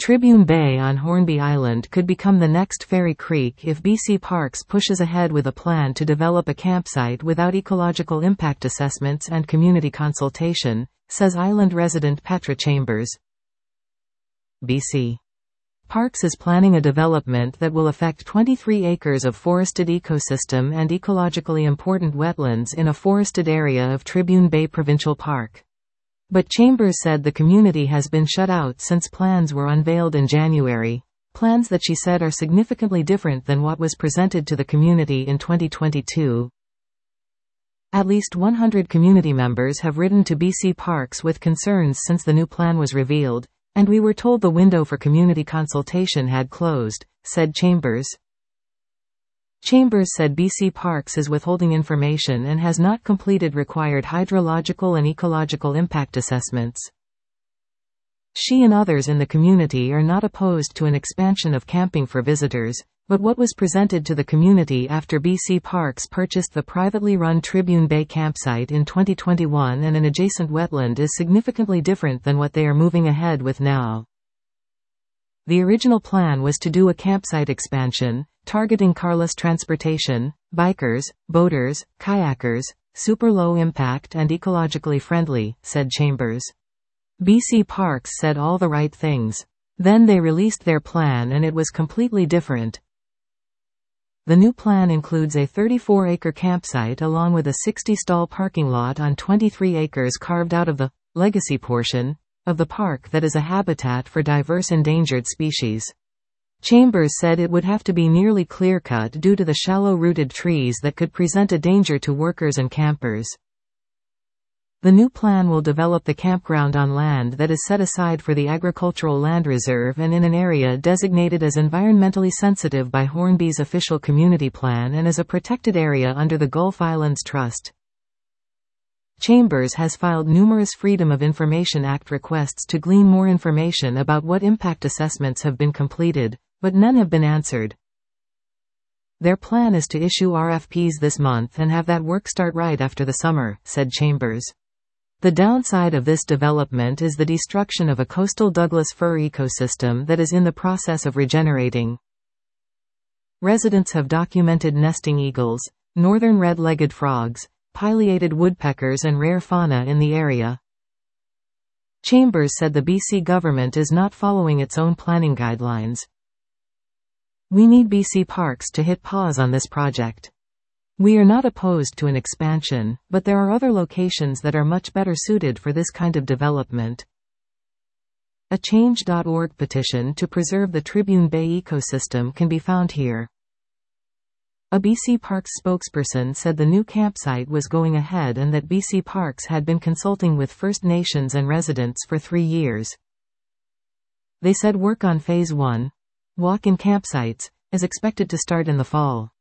Tribune Bay on Hornby Island could become the next Fairy Creek if BC Parks pushes ahead with a plan to develop a campsite without ecological impact assessments and community consultation, says island resident Petra Chambers. BC Parks is planning a development that will affect 23 acres of forested ecosystem and ecologically important wetlands in a forested area of Tribune Bay Provincial Park. But Chambers said the community has been shut out since plans were unveiled in January, plans that she said are significantly different than what was presented to the community in 2022. At least 100 community members have written to BC Parks with concerns since the new plan was revealed, and we were told the window for community consultation had closed, said Chambers. Chambers said BC Parks is withholding information and has not completed required hydrological and ecological impact assessments. She and others in the community are not opposed to an expansion of camping for visitors, but what was presented to the community after BC Parks purchased the privately run Tribune Bay campsite in 2021 and an adjacent wetland is significantly different than what they are moving ahead with now. The original plan was to do a campsite expansion, targeting carless transportation, bikers, boaters, kayakers, super low impact and ecologically friendly, said Chambers. BC Parks said all the right things. Then they released their plan and it was completely different. The new plan includes a 34-acre campsite along with a 60-stall parking lot on 23 acres carved out of the legacy portion of the park that is a habitat for diverse endangered species. Chambers said it would have to be nearly clear-cut due to the shallow-rooted trees that could present a danger to workers and campers. The new plan will develop the campground on land that is set aside for the agricultural land reserve and in an area designated as environmentally sensitive by Hornby's official community plan and as a protected area under the Gulf Islands Trust. Chambers has filed numerous Freedom of Information Act requests to glean more information about what impact assessments have been completed, but none have been answered. Their plan is to issue RFPs this month and have that work start right after the summer, said Chambers. The downside of this development is the destruction of a coastal Douglas fir ecosystem that is in the process of regenerating. Residents have documented nesting eagles, northern red-legged frogs, pileated woodpeckers and rare fauna in the area. Chambers said the BC government is not following its own planning guidelines. We need BC Parks to hit pause on this project. We are not opposed to an expansion, but there are other locations that are much better suited for this kind of development. A Change.org petition to preserve the Tribune Bay ecosystem can be found here. A BC Parks spokesperson said the new campsite was going ahead and that BC Parks had been consulting with First Nations and residents for 3 years. They said work on Phase 1, walk-in campsites, is expected to start in the fall.